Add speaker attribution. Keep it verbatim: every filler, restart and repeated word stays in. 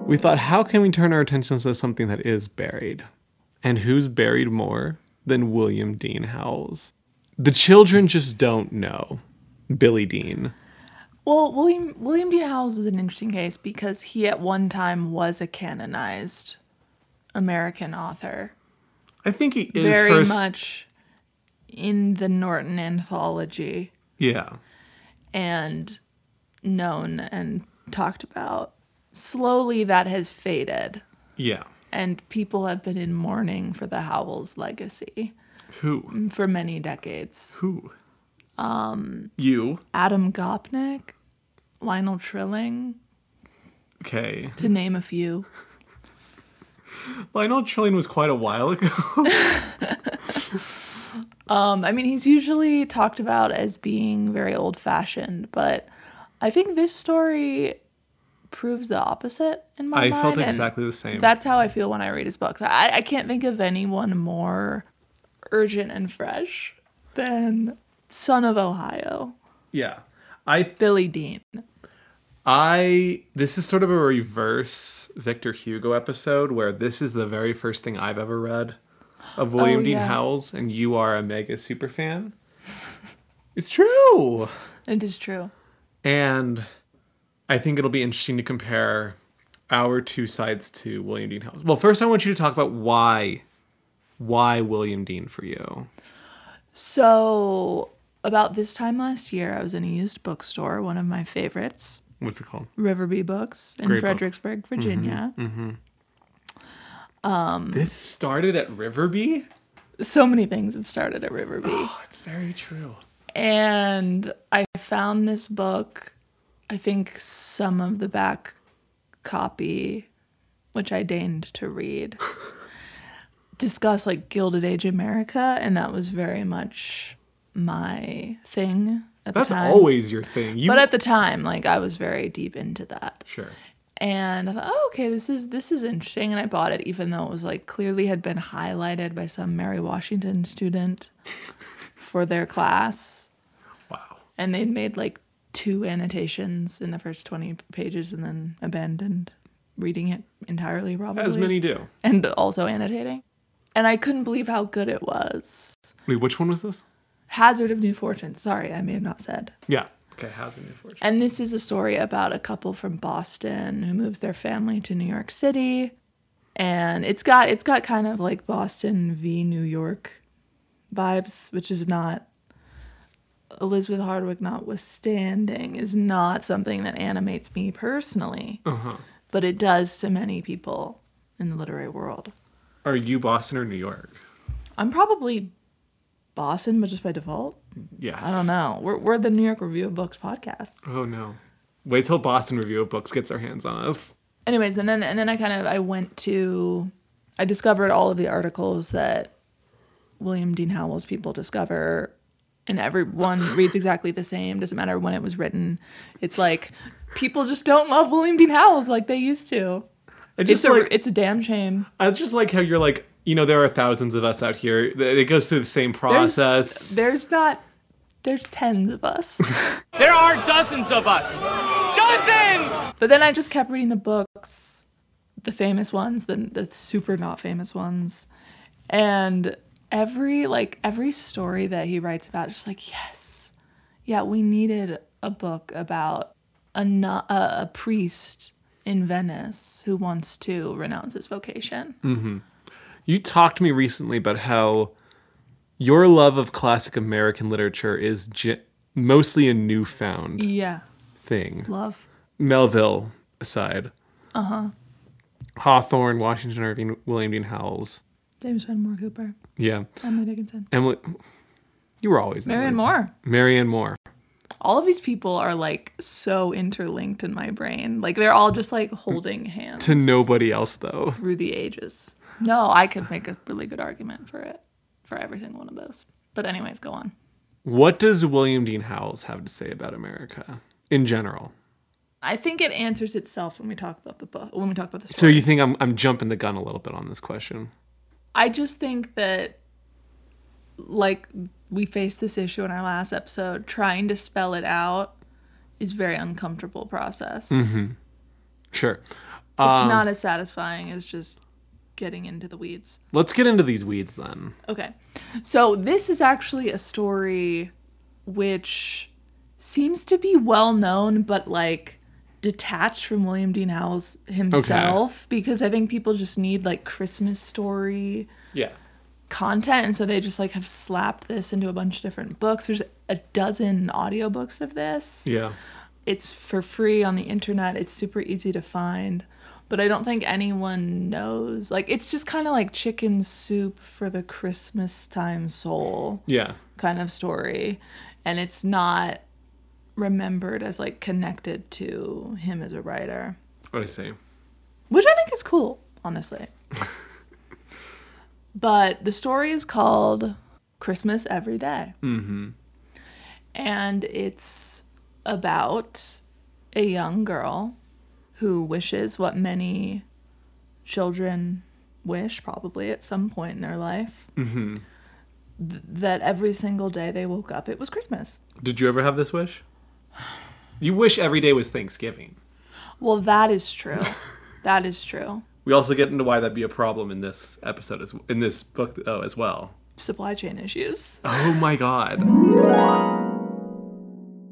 Speaker 1: we thought, how can we turn our attentions to something that is buried? And who's buried more than William Dean Howells? The children just don't know Billy Dean.
Speaker 2: Well, William William Dean Howells is an interesting case because he at one time was a canonized American author.
Speaker 1: I think he is
Speaker 2: very
Speaker 1: first...
Speaker 2: much in the Norton Anthology.
Speaker 1: Yeah.
Speaker 2: And known and talked about. Slowly that has faded.
Speaker 1: Yeah.
Speaker 2: And people have been in mourning for the Howells legacy.
Speaker 1: Who?
Speaker 2: For many decades.
Speaker 1: Who?
Speaker 2: Um,
Speaker 1: you.
Speaker 2: Adam Gopnik, Lionel Trilling.
Speaker 1: Okay.
Speaker 2: To name a few.
Speaker 1: Lionel Trilling was quite a while ago.
Speaker 2: um, I mean, he's usually talked about as being very old-fashioned, but I think this story proves the opposite in my
Speaker 1: I
Speaker 2: mind.
Speaker 1: I felt exactly the same.
Speaker 2: That's how I feel when I read his books. I, I can't think of anyone more urgent and fresh than Son of Ohio.
Speaker 1: Yeah. I
Speaker 2: Billy Dean.
Speaker 1: I this is sort of a reverse Victor Hugo episode where this is the very first thing I've ever read of William
Speaker 2: oh,
Speaker 1: Dean
Speaker 2: yeah.
Speaker 1: Howells, and you are a mega super fan. It's true.
Speaker 2: It is true.
Speaker 1: And I think it'll be interesting to compare our two sides to William Dean Howells. Well, first I want you to talk about why why William Dean for you.
Speaker 2: So, about this time last year, I was in a used bookstore, one of my favorites.
Speaker 1: What's it called?
Speaker 2: Riverby Books in
Speaker 1: Great
Speaker 2: Fredericksburg,
Speaker 1: book.
Speaker 2: Virginia.
Speaker 1: Mm-hmm, mm-hmm. Um, this started at Riverby?
Speaker 2: So many things have started at Riverby.
Speaker 1: Oh, it's very true.
Speaker 2: And I found this book. I think some of the back copy, which I deigned to read, discuss like Gilded Age America, and that was very much my thing at
Speaker 1: That's
Speaker 2: the time.
Speaker 1: always your thing. You...
Speaker 2: But at the time, like I was very deep into that.
Speaker 1: Sure.
Speaker 2: And I thought, oh, okay, this is this is interesting, and I bought it, even though it was like clearly had been highlighted by some Mary Washington student for their class.
Speaker 1: Wow.
Speaker 2: And they'd made like two annotations in the first twenty pages and then abandoned reading it entirely, probably.
Speaker 1: As many do.
Speaker 2: And also annotating. And I couldn't believe how good it was.
Speaker 1: Wait, which one was this?
Speaker 2: Hazard of New Fortune. Sorry, I may have not said.
Speaker 1: Yeah. Okay, Hazard of New Fortune.
Speaker 2: And this is a story about a couple from Boston who moves their family to New York City. And it's got it's got kind of like Boston v. New York vibes, which is not, Elizabeth Hardwick notwithstanding, is not something that animates me personally.
Speaker 1: Uh-huh.
Speaker 2: But it does to many people in the literary world.
Speaker 1: Are you Boston or New York?
Speaker 2: I'm probably Boston, but just by default.
Speaker 1: Yes.
Speaker 2: I don't know. We're we're the New York Review of Books podcast.
Speaker 1: Oh no. Wait till Boston Review of Books gets their hands on us.
Speaker 2: Anyways, and then and then I kind of I went to I discovered all of the articles that William Dean Howells people discover, and everyone reads exactly the same. Doesn't matter when it was written. It's like people just don't love William Dean Howells like they used to.
Speaker 1: I just
Speaker 2: it's
Speaker 1: like
Speaker 2: a, it's a damn shame.
Speaker 1: I just like how you're like, you know, there are thousands of us out here. That it goes through the same process.
Speaker 2: There's, there's not. There's tens of us.
Speaker 3: There are dozens of us. Dozens!
Speaker 2: But then I just kept reading the books, the famous ones, the the super not famous ones, and every like every story that he writes about, just like yes, yeah, we needed a book about a no- a, a priest in Venice who wants to renounce his vocation.
Speaker 1: Mm-hmm. You talked to me recently about how your love of classic American literature is ge- mostly a newfound
Speaker 2: yeah.
Speaker 1: thing.
Speaker 2: Love.
Speaker 1: Melville aside.
Speaker 2: Uh-huh.
Speaker 1: Hawthorne, Washington Irving, William Dean Howells.
Speaker 2: James Fenimore Cooper.
Speaker 1: Yeah.
Speaker 2: Emily Dickinson.
Speaker 1: Emily. You were always
Speaker 2: Marianne Moore.
Speaker 1: Marianne Moore.
Speaker 2: All of these people are like so interlinked in my brain. Like they're all just like holding hands.
Speaker 1: To nobody else though.
Speaker 2: Through the ages. No, I could make a really good argument for it. For every single one of those. But anyways, go on.
Speaker 1: What does William Dean Howells have to say about America in general?
Speaker 2: I think it answers itself when we talk about the book. When we talk about the story.
Speaker 1: So you think I'm I'm jumping the gun a little bit on this question?
Speaker 2: I just think that, like we faced this issue in our last episode, trying to spell it out is a very uncomfortable process.
Speaker 1: Mm-hmm. Sure. Um,
Speaker 2: not as satisfying as just getting into the weeds.
Speaker 1: Let's get into these weeds then.
Speaker 2: Okay. So this is actually a story which seems to be well known, but like detached from William Dean Howells himself, okay. because I think people just need like Christmas story
Speaker 1: yeah.
Speaker 2: content. And so they just like have slapped this into a bunch of different books. There's a dozen audiobooks of this.
Speaker 1: Yeah.
Speaker 2: It's for free on the internet. It's super easy to find. But I don't think anyone knows. Like, it's just kind of like chicken soup for the Christmas time soul.
Speaker 1: Yeah.
Speaker 2: Kind of story. And it's not remembered as, like, connected to him as a writer.
Speaker 1: I see.
Speaker 2: Which I think is cool, honestly. But the story is called Christmas Every Day.
Speaker 1: Mm-hmm.
Speaker 2: And it's about a young girl who wishes what many children wish, probably at some point in their life,
Speaker 1: mm-hmm.
Speaker 2: th- that every single day they woke up, it was Christmas.
Speaker 1: Did you ever have this wish? You wish every day was Thanksgiving.
Speaker 2: Well, that is true. That is true.
Speaker 1: We also get into why that'd be a problem in this episode, as in this book, oh, as well.
Speaker 2: Supply chain issues.
Speaker 1: Oh my god.